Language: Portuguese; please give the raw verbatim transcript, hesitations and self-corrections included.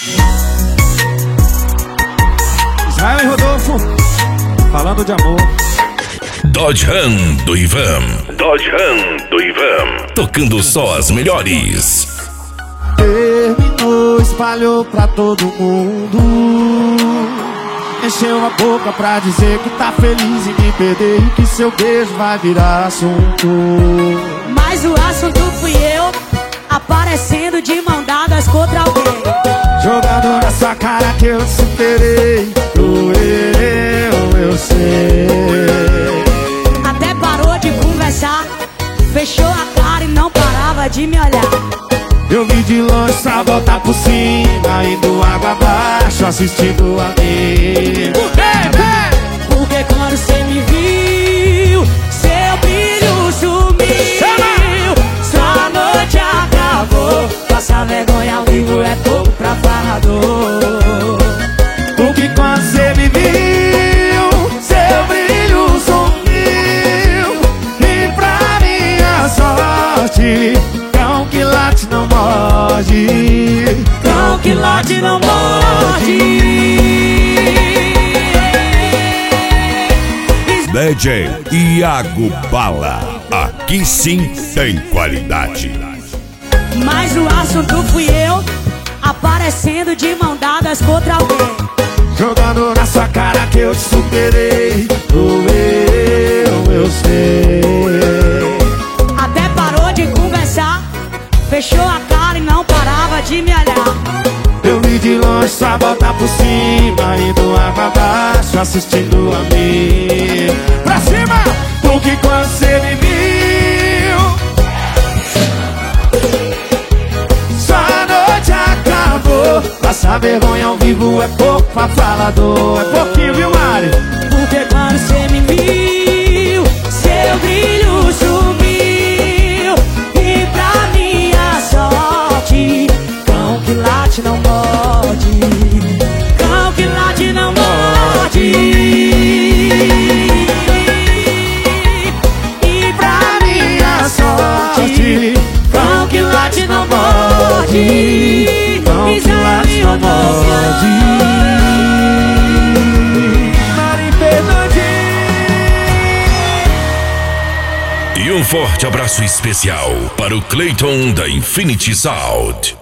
Israel e Rodolfo, falando de amor. Dodge Ram do Ivan. Dodge Ram do Ivan. Tocando só as melhores. Terminou, espalhou pra todo mundo. Encheu a boca pra dizer que tá feliz em me perder e que seu beijo vai virar assunto. Mas o assunto fui eu, aparecendo de mão dadas contra alguém. Jogando na sua cara que eu superei. Doeu, eu sei. Até parou de conversar, fechou a cara e não parava de me olhar. Eu vi de longe pra voltar por cima, indo água abaixo, assistindo a mim. Por quê? Porque quando cê me viu, seu brilho sumiu. Sua noite acabou, passar vergonha ao vivo é pouco pra falador. Porque quando cê me viu, seu brilho sumiu. E pra minha sorte, cão que late não morde. Cão que late não morde. D J Iago Bala. Aqui sim tem qualidade. Mas o assunto fui eu, aparecendo de mão dadas contra alguém. Jogando na sua cara que eu te superei. Doeu, eu sei. Até parou de conversar, fechou a cara e não parava de me olhar. Eu vi de longe só voltar por cima, indo água abaixo, assistindo a mim. Pra cima! Porque quando cê me viu, sua noite acabou. Passar vergonha ao vivo é pouco pra falador. É pouquinho, viu, Mari? Porque quando cê me viu, seu brilho sumiu. E pra minha sorte, cão que late não morde. Cão que late não morde. E pra minha sorte, cão que late não morde. Cão que late não morde. Mari Fernandinho. E um forte abraço especial para o Clayton da Infinity Sound.